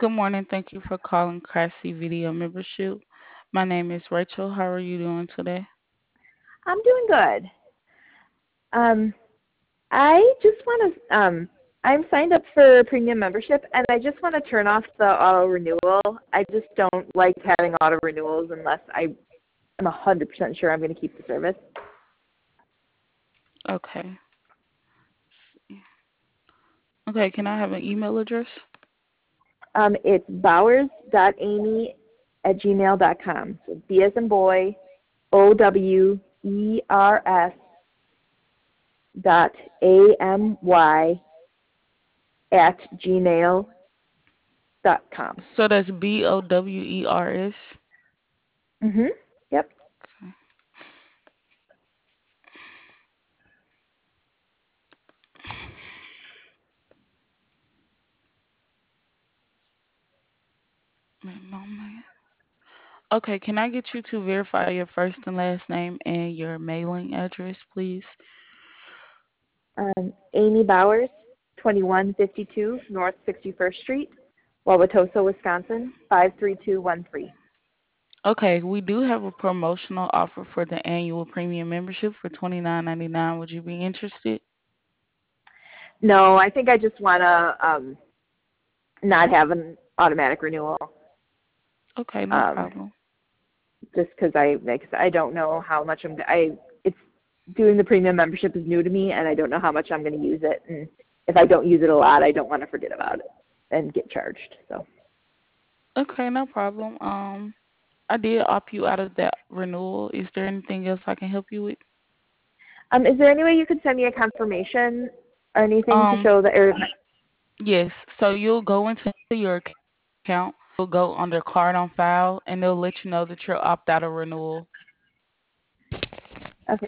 Good morning. Thank you for calling Classy Video Membership. My name is Rachel. How are you doing today? I'm doing good. Um, I just want to. I'm signed up for premium membership, and I just want to turn off the auto renewal. I just don't like having auto renewals unless I am 100% sure I'm going to keep the service. Okay. Okay, can I have an email address? It's bowers.amy@gmail.com. So B as in boy, OWERS .AMY @gmail.com. So that's BOWERS. Mhm. Yep. Wait a moment. Okay, can I get you to verify your first and last name and your mailing address, please? Amy Bowers, 2152 North 61st Street, Wauwatosa, Wisconsin, 53213. Okay, we do have a promotional offer for the annual premium membership for $29.99. Would you be interested? No, I think I just want to not have an automatic renewal. Okay, no Um, problem. just because I don't know how much it's doing the premium membership is new to me, and I don't know how much I'm going to use it. And if I don't use it a lot, I don't want to forget about it and get charged. So, Okay, no problem. I did opt you out of that renewal. Is there anything else I can help you with? is there any way you could send me a confirmation or anything to Um, show that? Or, yes. So you'll go into your account. You'll go under card on file, and they'll let you know that you're opt out of renewal. okay,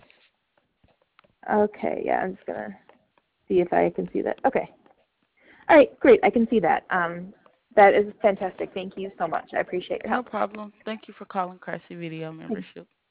okay, yeah, I'm just gonna see if I can see that. Okay. All right, great. I can see that. That is fantastic. Thank you so much. I appreciate your No help. problem. Thank you for calling Classy Video Thanks. Membership.